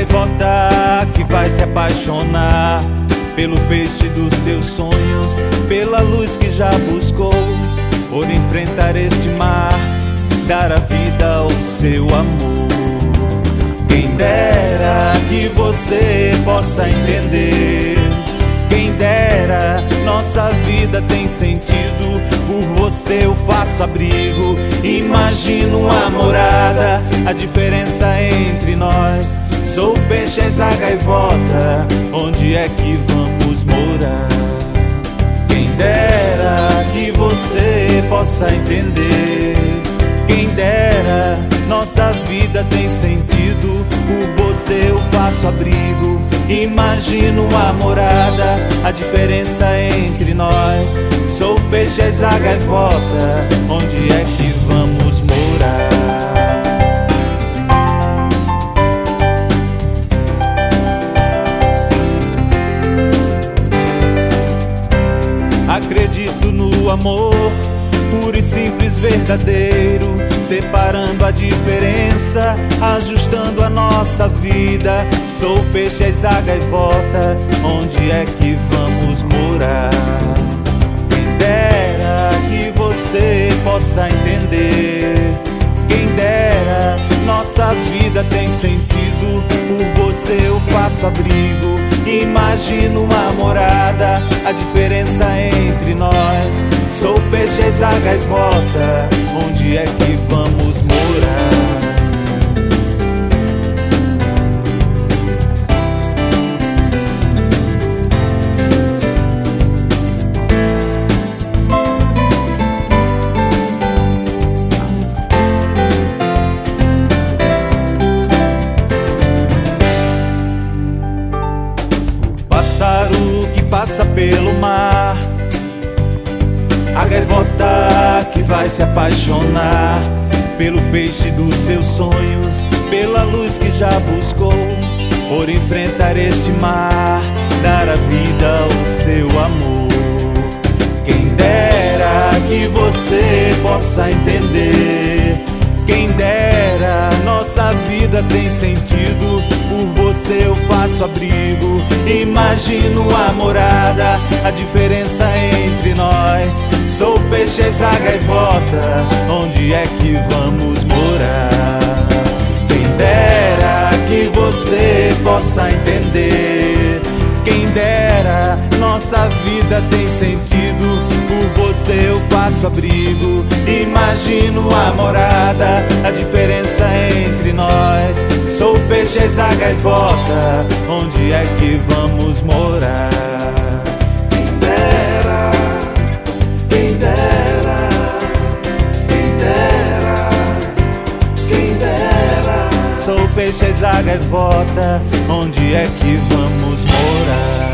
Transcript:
gaivota que vai se apaixonar pelo peixe dos seus sonhos, pela luz que já buscou, por enfrentar este mar, dar a vida ao seu amor. Quem dera que você possa entender, quem dera, nossa vida tem sentido, por você eu faço abrigo, imagino a morada, a diferença entre nós. Sou o peixe, és a gaivota, onde é que vamos morar? Quem dera que você possa entender, quem dera, nossa vida tem sentido, por você eu faço abrigo, imagino a morada, a diferença entre nós. Sou o peixe, és a gaivota, onde é que vamos morar? Acredito no amor, puro e simples, verdadeiro, separando a diferença, ajustando a nossa vida. Sou o peixe, és a gaivota, onde é que vamos morar? Quem dera que você possa entender, quem dera, nossa vida tem sentido, por você eu faço abrigo, imagino uma morada, a diferença entre nós. Sou o peixe, és a gaivota, onde é que vamos morar? Pássaro que passa pelo mar, a gaivota que vai se apaixonar pelo peixe dos seus sonhos, pela luz que já buscou, por enfrentar este mar, dar a vida ao seu amor. Quem dera que você possa entender, quem dera, nossa vida tem sentido, por você eu faço abrigo, imagino a morada, a diferença entre nós. Sou o peixe, és a gaivota, onde é que vamos morar? Quem dera que você possa entender, quem dera, nossa vida tem sentido, por você eu faço abrigo, imagino a morada, a diferença entre nós. Sou o peixe, és a gaivota, onde é que vamos morar? Quem dera, quem dera, quem dera, quem dera. Sou o peixe, és a gaivota, onde é que vamos morar?